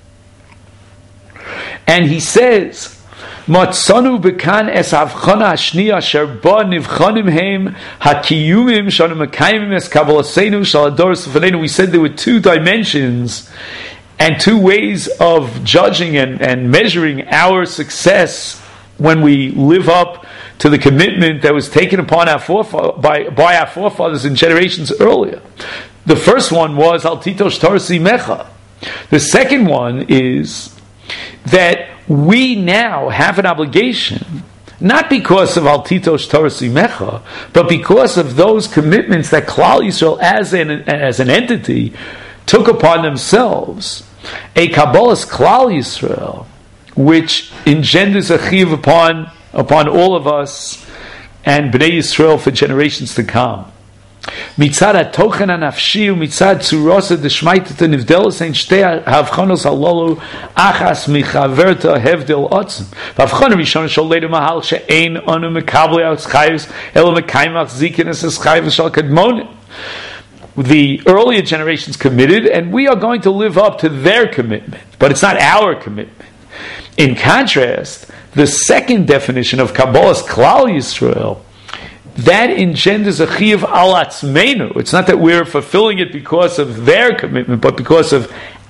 And he says, Matzanu bekan es avchana hashniya asher ba nivchanim heim hakiyumim shanu mekayimim es kabbalasenu shal hadoros lefanenu. We said there were two dimensions and two ways of judging and, and measuring our success when we live up to the commitment that was taken upon our forefathers, by, by our forefathers in generations earlier. The first one was Al Titosh Torsi Mecha. The second one is that we now have an obligation, not because of Al Titosh Torsi Mecha, but because of those commitments that Klal Yisrael as an, as an entity took upon themselves, a Kabbalah's Klal Yisrael, which engenders a chiv upon upon all of us and Bnei Yisrael for generations to come. Mitzad hatochen hanafshi umitzad tzurosa deshmaitata nivdelos ein shtei havchanos halolu achas michaverta hevdel otzim. V'avchana rishon shal leidu mahal she'ein anu mekabli aus chayus elo mekaimach zikinas es chayus shal kadmonim. The earlier generations committed, and we are going to live up to their commitment, but it's not our commitment. In contrast, the second definition of Kabbalah's Klal Yisrael, that engenders a chiyuv al atzmeinu. It's not that we're fulfilling it because of their commitment, but because of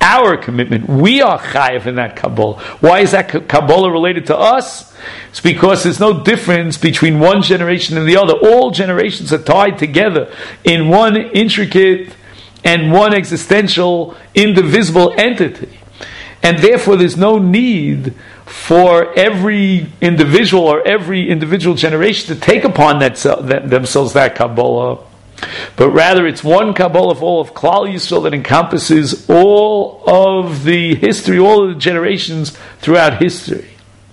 our commitment. We are chayav in that Kabbalah. Why is that Kabbalah related to us? It's because there's no difference between one generation and the other. All generations are tied together in one intricate and one existential, indivisible entity. And therefore there's no need for every individual or every individual generation to take upon that, that themselves that Kabbalah. But rather it's one Kabbalah of all of Klal Yisrael that encompasses all of the history, all of the generations throughout history.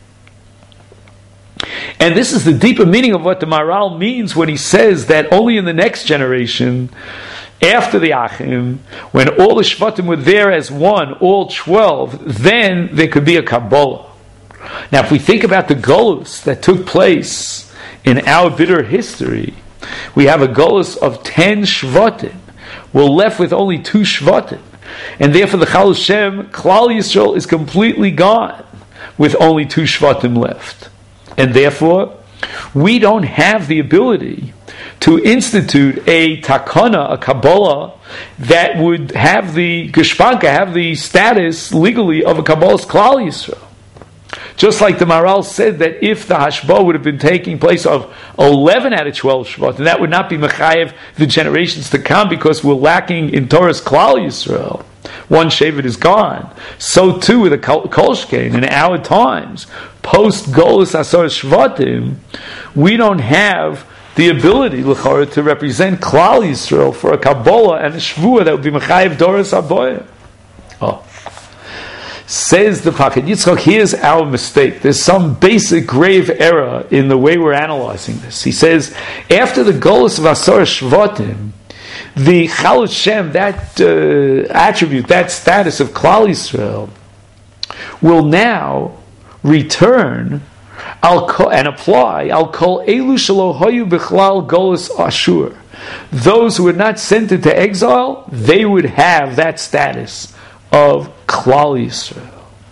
And this is the deeper meaning of what the Maharal means when he says that only in the next generation, after the Achim, when all the Shvatim were there as one, all twelve, then there could be a Kabbalah. Now if we think about the Golus that took place in our bitter history, we have a Golus of ten Shvatim. We're left with only two Shvatim. And therefore the Chal Hashem, Klal Yisrael is completely gone with only two Shvatim left. And therefore, we don't have the ability to institute a takana, a Kabbalah, that would have the geshpanka, have the status legally of a Kabbalah's Klal Yisrael. Just like the Maharal said that if the Hashbah would have been taking place of eleven out of twelve Shvat, then that would not be Mechayev the generations to come because we're lacking in Torah's Klal Yisrael. One Shevet is gone. So too with a Kolshkein in our times, post Golus Asar Shvatim, we don't have the ability, l'chora, to represent Klal Yisrael for a Kabbalah and a Shvua that would be Mechayev Doros Aboyim. Oh. Says the Pakad Yitzchak, here's our mistake. There's some basic grave error in the way we're analyzing this. He says, after the Golus of Asar Shvatim, the Chal Hashem, that uh, attribute, that status of Klal Yisrael, will now return al kol, and apply al kol elu shelo hoyu bichlal golus ashur. Those who were not sent into exile, they would have that status of Klal Yisrael.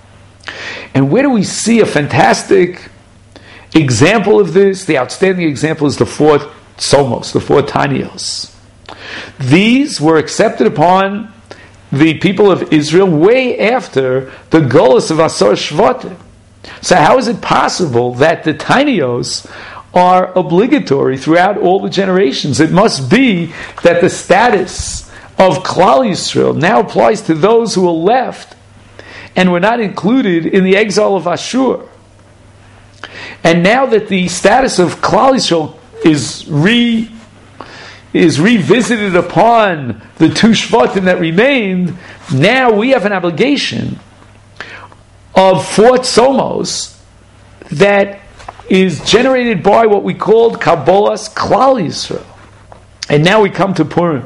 And where do we see a fantastic example of this? The outstanding example is the four Somos, the four Tanios. These were accepted upon the people of Israel way after the Golus of Asar Shvatim. So how is it possible that the Tanios are obligatory throughout all the generations? It must be that the status of Klal Yisrael now applies to those who are left and were not included in the exile of Ashur. And now that the status of Klal Yisrael is re is revisited upon the two Shvatim that remained, now we have an obligation of four Somos that is generated by what we called Kabbalah's Klal Yisrael. And now we come to Purim.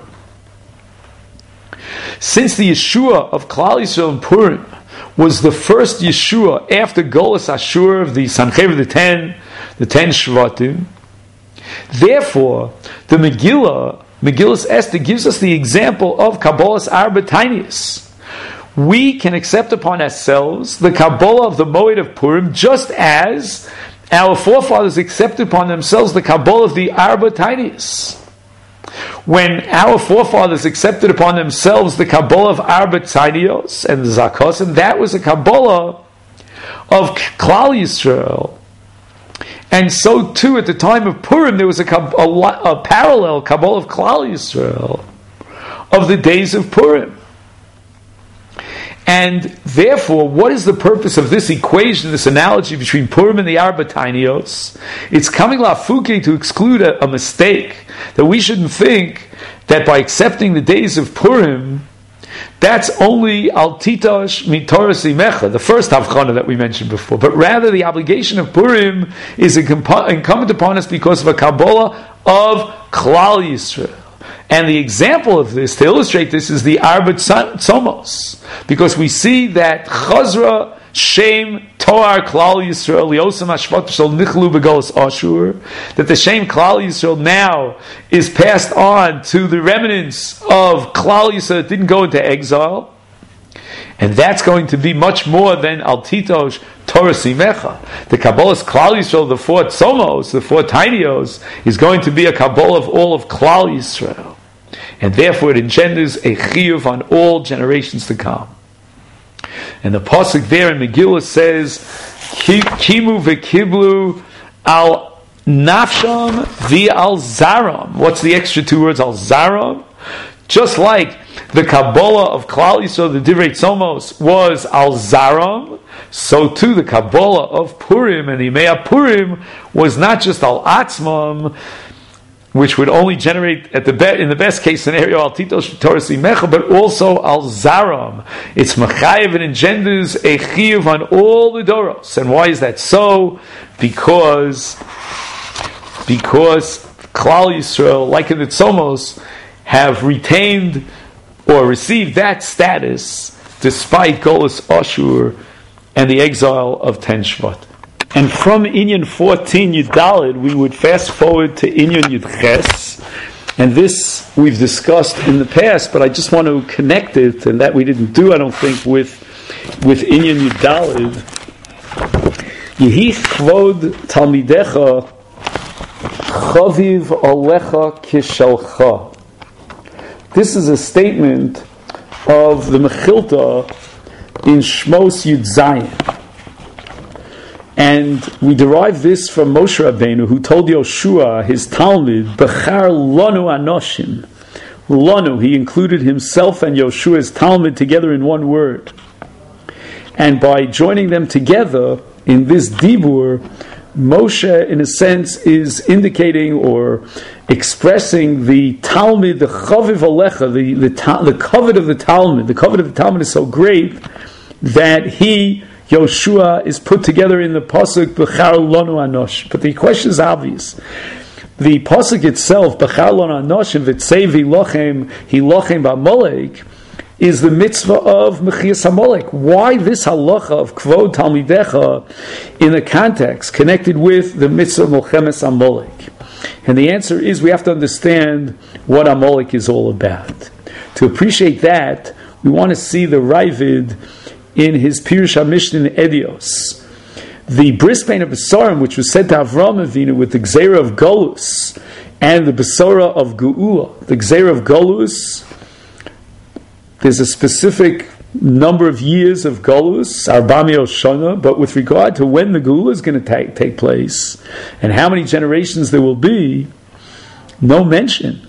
Since the Yeshua of Klal Yisrael in Purim was the first Yeshua after Golus Ashur of the Sanchev, the ten, the ten Shvatim, therefore, the Megillah, Megillus Esther, gives us the example of Kabbalah's Arba Tainius. We can accept upon ourselves the Kabbalah of the Moed of Purim, just as our forefathers accepted upon themselves the Kabbalah of the Arba Tainius. When our forefathers accepted upon themselves the Kabbalah of Arba Tainios and the Zakosim, that was a Kabbalah of Klal Yisrael. And so too, at the time of Purim, there was a, a, a parallel Kabbalah of Klal Yisrael of the days of Purim. And therefore, what is the purpose of this equation, this analogy between Purim and the Arba Tainios? It's coming lafuke to exclude a, a mistake, that we shouldn't think that by accepting the days of Purim, that's only al titosh mitoras imecha, the first havchana that we mentioned before. But rather, the obligation of Purim is incumbent upon us because of a Kabbalah of Klal Yisrael. And the example of this, to illustrate this, is the Arba Tzomos. Because we see that Chazra, Shem, Toar, Klal Yisrael, Liosam Hashvat Shel Nichlu Begolos Ashur, that the Shem Klal Yisrael now is passed on to the remnants of Klal Yisrael that didn't go into exile. And that's going to be much more than Al Titosh Torah Simecha. The Kabbalah's Klal Yisrael, the four Tzomos, the four Tainios, is going to be a Kabbalah of all of Klal Yisrael. And therefore it engenders a chiyuv on all generations to come. And the pasuk there in Megillah says, Kimu v'kiblu al nafsham v'al zaram. What's the extra two words? Al zaram? Just like the Kabbalah of Klal Yisrael, the Divrei Tzomos, was al zaram, so too the Kabbalah of Purim and the Yemei Purim was not just al atzmam, which would only generate, at the be- in the best case scenario, al titos Torah simecha, but also al zaram. It's mechayev and engenders a chiyuv on all the doros. And why is that so? Because because Klal Yisrael, like in the Tzomos, have retained or received that status despite Golus Ashur and the exile of Ten Shvat. And from Inyan fourteen Yud Daled, we would fast forward to Inyan Yud Ches, and this we've discussed in the past, but I just want to connect it, and that we didn't do, I don't think, with with Inyan Yud Daled. Yehi chvod talmidecha chaviv alecha kishalcha. This is a statement of the Mechilta in Shmos Yud Zayin. And we derive this from Moshe Rabbeinu, who told Yoshua, his Talmud, Bechar Lanu Anoshim. Lanu, he included himself and Yoshua's Talmud together in one word. And by joining them together in this Dibur, Moshe, in a sense, is indicating or expressing the Talmud, the Chaviv Alecha, the, the, the covet of the Talmud. The covet of the Talmud is so great that he, Yoshua, is put together in the Pasuk, Bechar Lanu Anosh. But the question is obvious. The Pasuk itself, Bechar Lanu Anosh, and Vitsevi Lochem, Hilochem Ba'Molek, is the mitzvah of Mechias HaMolek. Why this halacha of Kvod Talmidecha in the context connected with the mitzvah of Melchemes HaMolek? And the answer is we have to understand what Amalek is all about. To appreciate that, we want to see the Ravid in his Pirush HaMishnah in Edios. The brisbane of Besarim, which was said to Avram Avinu with the Gzeira of Golus and the Besora of Geula. The Gzeira of Golus, there's a specific number of years of Golus, Arbami Oshana, but with regard to when the Geula is going to take, take place and how many generations there will be, no mention.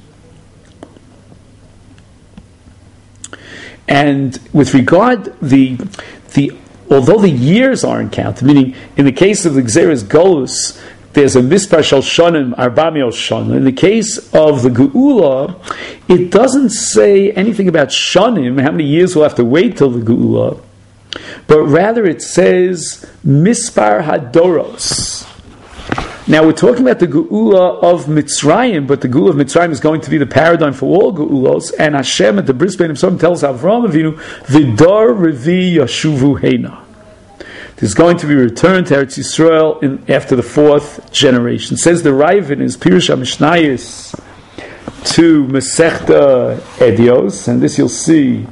And with regard the the although the years aren't counted, meaning in the case of the Gzeres Golus, there's a Mispar Shal Shonim, Arbami Oshana. In the case of the Geula, it doesn't say anything about Shonim, how many years we'll have to wait till the Geula, but rather it says Mispar Hadoros. Now we're talking about the Geula of Mitzrayim, but the Geula of Mitzrayim is going to be the paradigm for all Geulos, and Hashem at the brisbane himself tells Avram Avinu, Vidar Revi Yashuvu Heina. There's going to be returned to Eretz Yisrael in, after the fourth generation. Says the Rav in his Pirush HaMishnayos to Masechta Edios, and this you'll see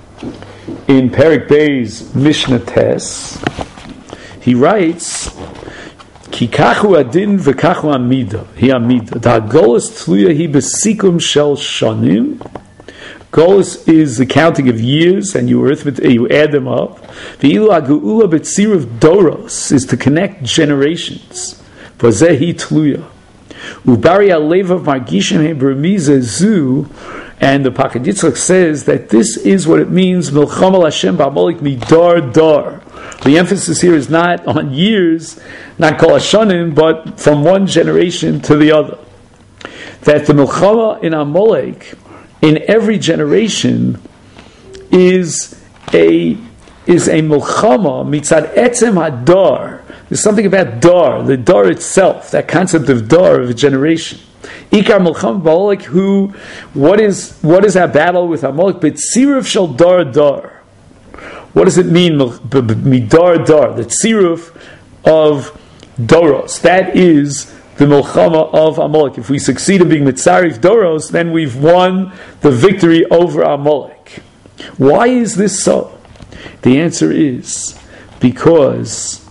in Perek Bey's Mishnah Tes. He writes, Ki kachu adin v'kachu amida. He amida. Da golus tluya hi besikum shel shanim. Golus is the counting of years, and you arithmetic, you add them up. V'ilu hageula b'tzir of doros is to connect generations. V'zehi tluya. Ubari alev of margishim he bermiza zu. And the Pakad Yitzchak says that this is what it means, Milcham al Hashem ba'amolik midar dar. The emphasis here is not on years, not kol hashanim, but from one generation to the other. That the Milchama in Amalek, in every generation, is a is a Milchama mitzad etzem hadar. There's something about dar, the dar itself, that concept of dar of a generation. Ikar Milchama ba'Amalek, who, what is what is our battle with Amalek? B'tziruf shel dar dar. What does it mean, midar dar, the tziruf of doros? That is the milchama of Amalek. If we succeed in being mitzarif doros, then we've won the victory over Amalek. Why is this so? The answer is because,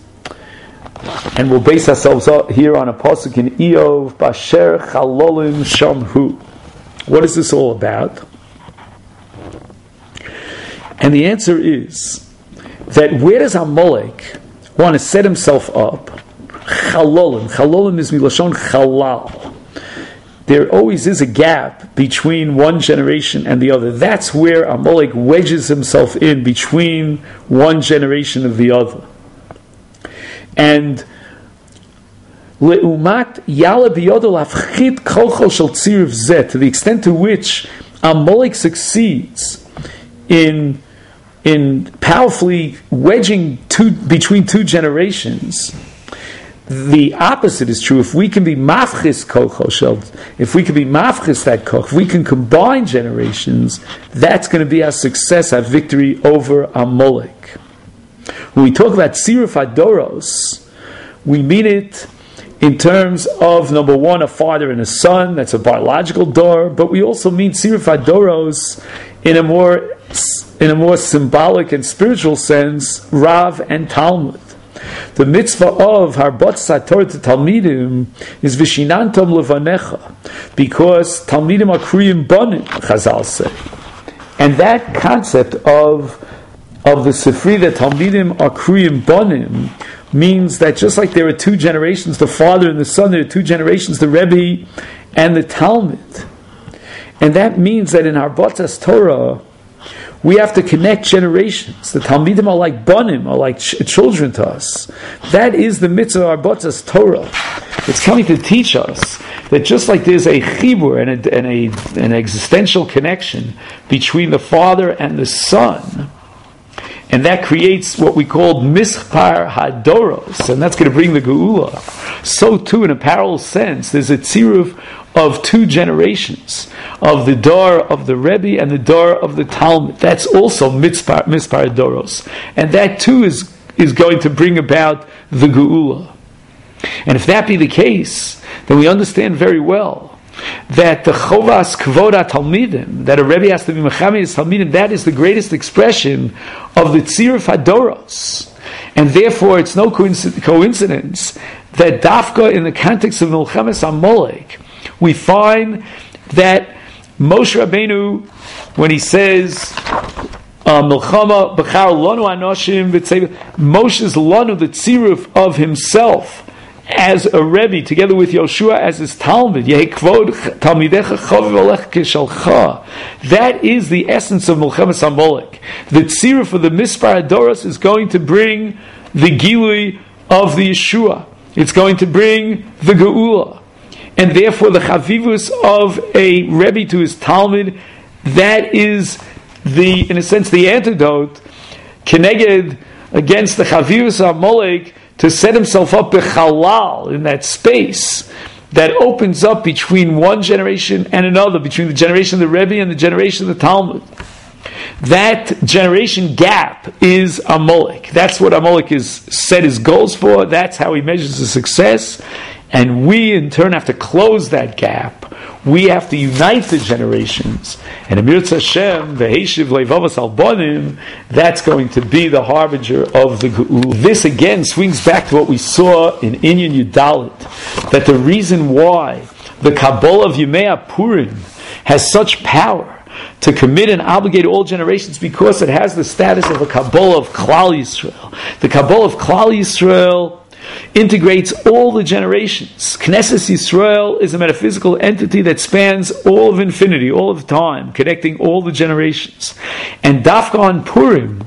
and we'll base ourselves here on a pasuk in Eov, Basher Chalolim Shamhu. What is this all about? And the answer is that where does Amalek want to set himself up? Chalolim. Chalolim is milashon chalal. There always is a gap between one generation and the other. That's where Amalek wedges himself in between one generation and the other. And leumat yala biyodol afchit kolchol shel tzirav zeh, to the extent to which Amalek succeeds in in powerfully wedging two between two generations. The opposite is true. If we can be mafchis kochoshel, if we can be mafchis that koch, if we can combine generations, that's going to be our success, our victory over Amalek. When we talk about tziruf hadoros, we mean it in terms of, number one, a father and a son. That's a biological door, but we also mean tziruf hadoros in a more in a more symbolic and spiritual sense, Rav and Talmud. The mitzvah of Harbat Torah to Talmidim is Vishinantom Levanecha, because Talmidim are Kriyim Banim, Chazal say. And that concept of of the Sifri that Talmidim are Kriyim Banim means that just like there are two generations, the father and the son, there are two generations, the Rebbe and the Talmud. And that means that in Harbat Torah, we have to connect generations. The Talmidim are like banim, are like ch- children to us. That is the mitzvah of Arbatas Torah. It's coming to teach us that just like there's a chibur and, a, and a, an existential connection between the father and the son, and that creates what we call mispar hadoros, and that's going to bring the geula. So too, in a parallel sense, there's a tziruf of two generations, of the Dor of the Rebbe and the Dor of the Talmud. That's also mispar, mispar hadoros. And that too is, is going to bring about the geula. And if that be the case, then we understand very well that the chovas kvoda talmidim, that a Rebbe has to be mechamed his talmidim, that is the greatest expression of the tziruf hadoros. And therefore it's no coincidence that dafka in the context of Milchemes Amalek, we find that Moshe Rabbeinu, when he says Milchama b'char lanu anoshim v'tzeiv, Moshe's lanu, the tziruf of himself as a Rebbe, together with Yoshua as his Talmud, Yehekvod Talmidecha Chaviv Olech Keshalcha. That is the essence of Milchemes Amalek. The tziruf of the Mispar Hadoros is going to bring the Gilui of the Yeshua. It's going to bring the Geula. And therefore the Chavivus of a Rebbe to his Talmud, that is the, in a sense, the antidote, Keneged, against the Chavivus of Amalek, to set himself up b'chalal, in that space that opens up between one generation and another, between the generation of the Rebbe and the generation of the Talmud. That generation gap is Amalek. That's what Amalek is set his goals for. That's how he measures his success. And we, in turn, have to close that gap. We have to unite the generations. And Amir Hashem, the Heishiv Leivavas Albonim, that's going to be the harbinger of the Geula. This again swings back to what we saw in Inyan Yudalit, that the reason why the Kabbalah of Yemei Purim has such power to commit and obligate all generations, because it has the status of a Kabbalah of Klal Yisrael. The Kabbalah of Klal Yisrael integrates all the generations. Knesset Yisrael is a metaphysical entity that spans all of infinity, all of time, connecting all the generations. And Dafka on Purim,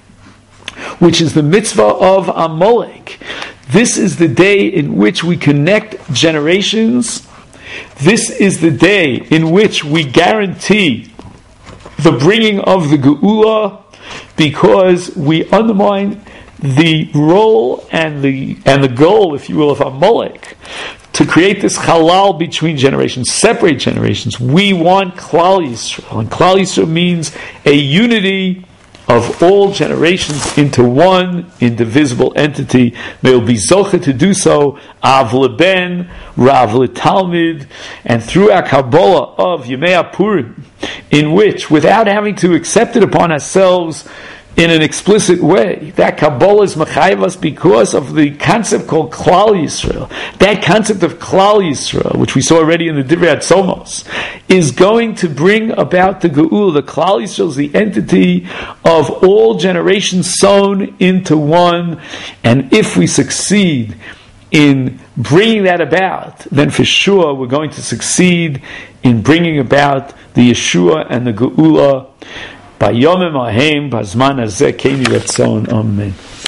which is the mitzvah of Amalek, this is the day in which we connect generations. This is the day in which we guarantee the bringing of the Geula, because we undermine the role and the and the goal, if you will, of Amalek, to create this halal between generations, separate generations. We want Klal Yisrael, and Klal Yisrael means a unity of all generations into one indivisible entity. They will be zoche to do so, Av leben, Rav leTalmid, and through our Kabbalah of Yemei Purim, in which, without having to accept it upon ourselves in an explicit way. That Kabbalah is mechayev us because of the concept called Klal Yisrael. That concept of Klal Yisrael, which we saw already in the Divrei Atzomos, is going to bring about the Geula. The Klal Yisrael is the entity of all generations sewn into one, and if we succeed in bringing that about, then for sure we're going to succeed in bringing about the Yeshua and the Geula. Bayomim ahem, bazman hazeh, kein yiratzon. Amen.